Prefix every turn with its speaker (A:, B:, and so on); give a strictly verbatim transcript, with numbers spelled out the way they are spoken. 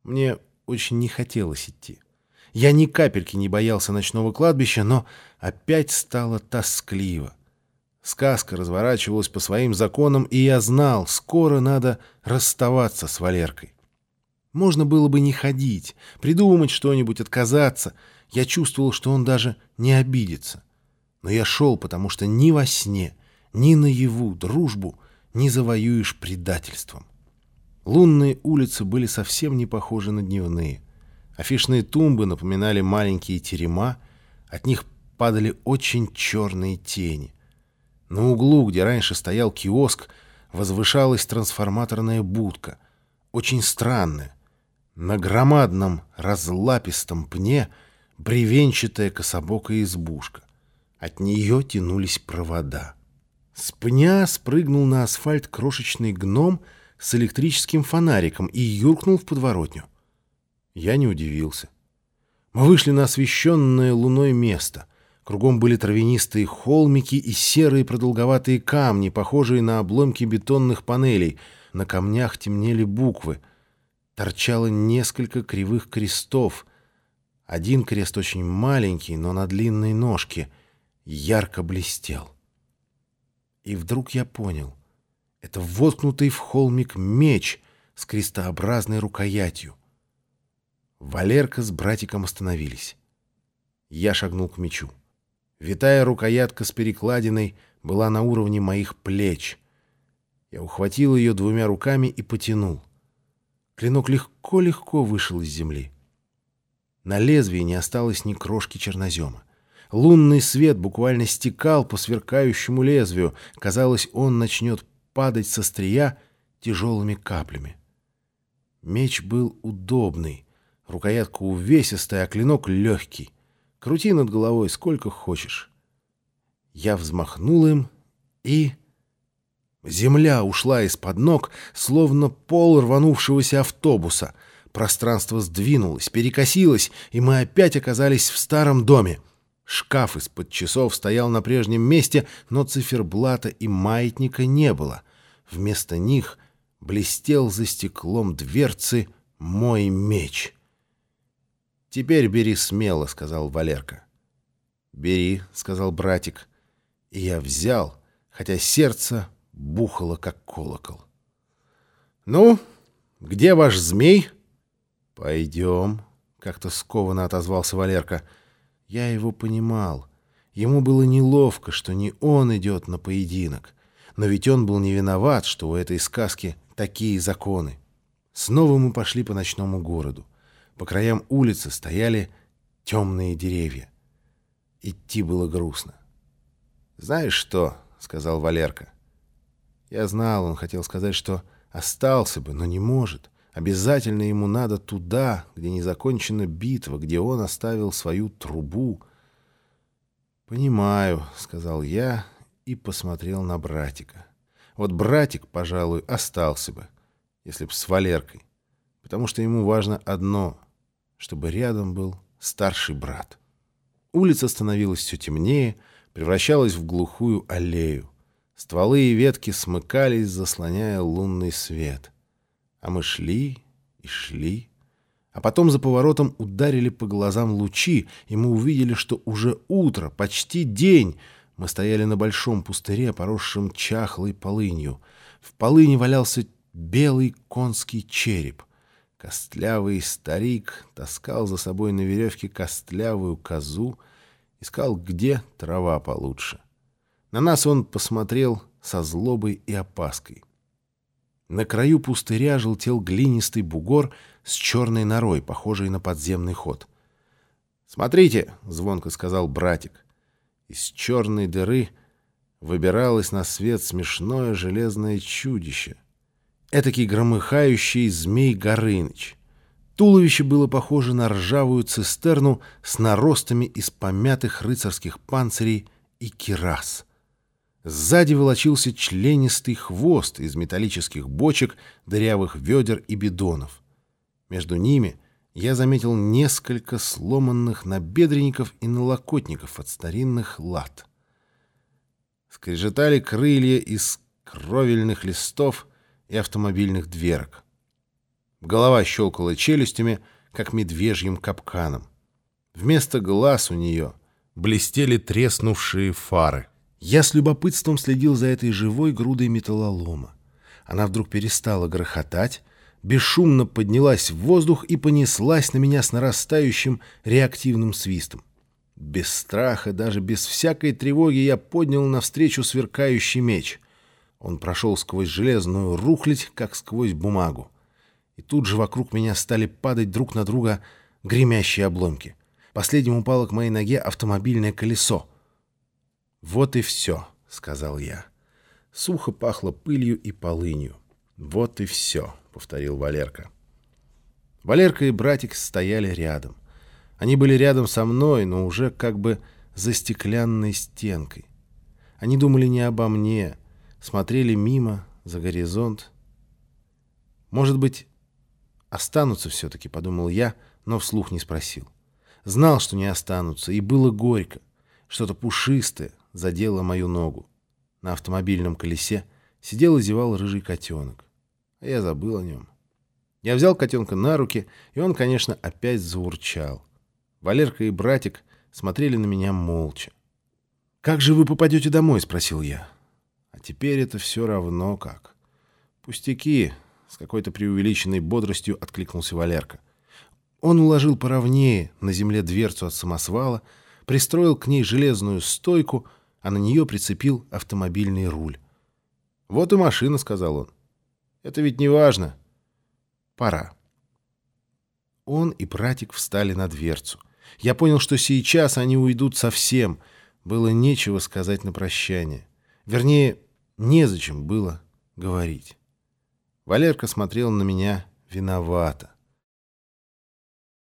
A: Мне очень не хотелось идти. Я ни капельки не боялся ночного кладбища, но опять стало тоскливо. Сказка разворачивалась по своим законам, и я знал, скоро надо расставаться с Валеркой. Можно было бы не ходить, придумать что-нибудь, отказаться. Я чувствовал, что он даже не обидится. Но я шел, потому что ни во сне, ни наяву дружбу не завоюешь предательством. Лунные улицы были совсем не похожи на дневные. Афишные тумбы напоминали маленькие терема, от них падали очень черные тени. На углу, где раньше стоял киоск, возвышалась трансформаторная будка, очень странная. На громадном разлапистом пне бревенчатая кособокая избушка. От нее тянулись провода. С пня спрыгнул на асфальт крошечный гном с электрическим фонариком и юркнул в подворотню. Я не удивился. Мы вышли на освещенное луной место. Кругом были травянистые холмики и серые продолговатые камни, похожие на обломки бетонных панелей. На камнях темнели буквы. Торчало несколько кривых крестов. Один крест очень маленький, но на длинной ножке, ярко блестел. И вдруг я понял. Это воткнутый в холмик меч с крестообразной рукоятью. Валерка с братиком остановились. Я шагнул к мечу. Витая рукоятка с перекладиной была на уровне моих плеч. Я ухватил ее двумя руками и потянул. Клинок легко-легко вышел из земли. На лезвии не осталось ни крошки чернозема. Лунный свет буквально стекал по сверкающему лезвию. Казалось, он начнет падать со острия тяжелыми каплями. Меч был удобный, рукоятка увесистая, а клинок легкий. Крути над головой сколько хочешь. Я взмахнул им, и... Земля ушла из-под ног, словно пол рванувшегося автобуса. Пространство сдвинулось, перекосилось, и мы опять оказались в старом доме. Шкаф из-под часов стоял на прежнем месте, но циферблата и маятника не было. Вместо них блестел за стеклом дверцы мой меч. «Теперь бери смело», — сказал Валерка. «Бери», — сказал братик. И я взял, хотя сердце бухало, как колокол. «Ну, где ваш змей?» «Пойдем», — как-то скованно отозвался Валерка. Я его понимал. Ему было неловко, что не он идет на поединок. Но ведь он был не виноват, что у этой сказки такие законы. Снова мы пошли по ночному городу. По краям улицы стояли темные деревья. Идти было грустно. «Знаешь что?» — сказал Валерка. Я знал, он хотел сказать, что остался бы, но не может. Обязательно ему надо туда, где не закончена битва, где он оставил свою трубу. «Понимаю», — сказал я и посмотрел на братика. Вот братик, пожалуй, остался бы, если б с Валеркой, потому что ему важно одно — чтобы рядом был старший брат. Улица становилась все темнее, превращалась в глухую аллею. Стволы и ветки смыкались, заслоняя лунный свет. А мы шли и шли. А потом за поворотом ударили по глазам лучи, и мы увидели, что уже утро, почти день. Мы стояли на большом пустыре, поросшем чахлой полынью. В полыни валялся белый конский череп. Костлявый старик таскал за собой на веревке костлявую козу, искал, где трава получше. На нас он посмотрел со злобой и опаской. На краю пустыря желтел глинистый бугор с черной норой, похожей на подземный ход. «Смотрите», — звонко сказал братик. Из черной дыры выбиралось на свет смешное железное чудище. Этакий громыхающий змей Горыныч. Туловище было похоже на ржавую цистерну с наростами из помятых рыцарских панцирей и кирас. Сзади волочился членистый хвост из металлических бочек, дырявых ведер и бидонов. Между ними я заметил несколько сломанных набедренников и налокотников от старинных лад. Скрежетали крылья из кровельных листов и автомобильных дверок. Голова щелкала челюстями, как медвежьим капканом. Вместо глаз у нее блестели треснувшие фары. Я с любопытством следил за этой живой грудой металлолома. Она вдруг перестала грохотать, бесшумно поднялась в воздух и понеслась на меня с нарастающим реактивным свистом. Без страха, даже без всякой тревоги я поднял навстречу сверкающий меч. Он прошел сквозь железную рухлядь, как сквозь бумагу. И тут же вокруг меня стали падать друг на друга гремящие обломки. Последним упало к моей ноге автомобильное колесо. «Вот и все», — сказал я. Сухо пахло пылью и полынью. «Вот и все», — повторил Валерка. Валерка и братик стояли рядом. Они были рядом со мной, но уже как бы за стеклянной стенкой. Они думали не обо мне, смотрели мимо, за горизонт. «Может быть, останутся все-таки», — подумал я, но вслух не спросил. Знал, что не останутся, и было горько. Что-то пушистое задело мою ногу. На автомобильном колесе сидел и зевал рыжий котенок. А я забыл о нем. Я взял котенка на руки, и он, конечно, опять заурчал. Валерка и братик смотрели на меня молча. «Как же вы попадете домой?» — спросил я. «А теперь это все равно как». «Пустяки», — с какой-то преувеличенной бодростью откликнулся Валерка. Он уложил поровнее на земле дверцу от самосвала, пристроил к ней железную стойку, а на нее прицепил автомобильный руль. «Вот и машина», — сказал он. «Это ведь не важно. Пора». Он и братик встали на дверцу. Я понял, что сейчас они уйдут совсем. Было нечего сказать на прощание. Вернее, незачем было говорить. Валерка смотрел на меня виновато.